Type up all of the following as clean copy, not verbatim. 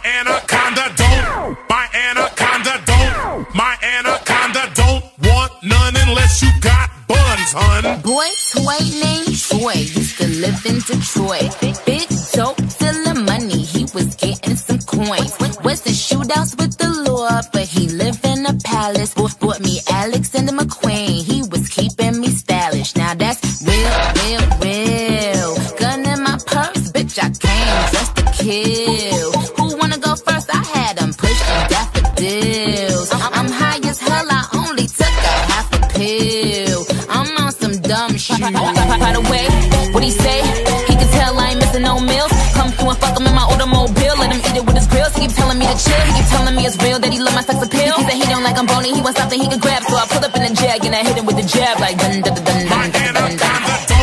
My anaconda don't want none unless you got buns, hun. Boy toy named Troy used to live in Detroit. Big dope, stealing money, he was getting some coins. Was in shootouts with the law, but he lived in a palace. Bought me Alexander McQueen, he was keeping me stylish. Now that's real. Gun in my purse, bitch, I came just to kill. Who wanna go first? I had them pushing daffodils. I'm high as hell, I only took a half a pill. I'm on some dumb shit. By the way, what he say? He can tell I ain't missing no meals. Come through and fuck him in my automobile. Let him eat it with his grills. He keep telling me to chill. He keep telling me it's real that he love my sex appeal. He said he don't like I'm bony. He wants something he can grab. So I pull up in the jag and I hit him with the jab like dun dun dun dun dun dun dun.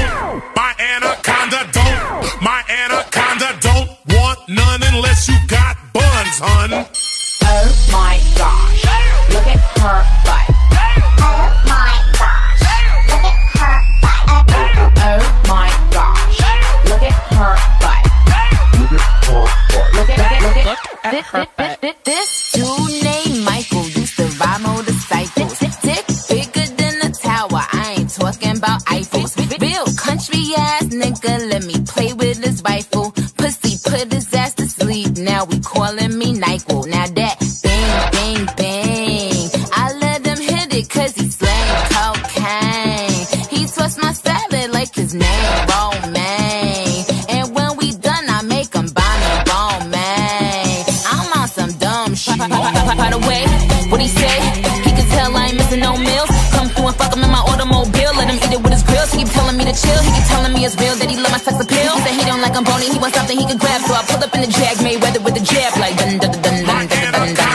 My anaconda don't want none unless you got buns, hun. Oh my gosh, look at her butt. Oh my gosh, look at her butt. Oh my gosh, look at her butt. Look at her butt. This dude named Michael used to ride motorcycles. Dick bigger than a tower, I ain't talking about Eiffels. Real country ass nigga, let me play with his rifle. Pussy put his ass to sleep, now we calling me NyQuil. Now that bang, bang, bang, I let him hit it cause he slang cocaine. He twists my salad like his name Romaine. And when we done, I make him buy me Romaine. I'm on some dumb shit. By the way, what he say? He can tell I ain't missing no meals. Come through and fuck him in my automobile. Let him eat it with his grills. He keep telling me to chill. He keep telling me it's real that he love my sex appeal. He said he don't like I'm bony. He wants something he can grab. So I pull up in the jag, Mayweather with the jab like dun dun dun dun dun dun dun.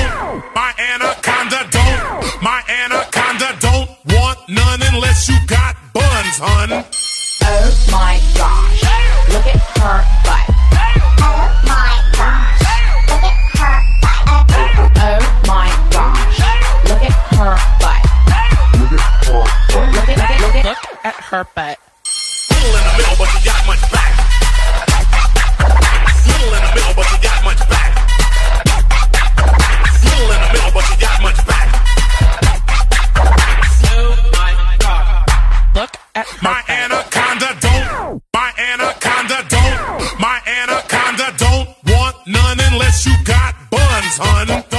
My anaconda don't want none unless you got buns, hun. Oh my gosh, look at her butt. Oh my gosh, look at her butt. Oh my gosh, look at her butt. Look at her butt. Little in the middle, but you got much back. Little in the middle, but you got much back. Little in the middle, but you got much back. Oh my god. Look at her My anaconda don't want none unless you got buns, hun.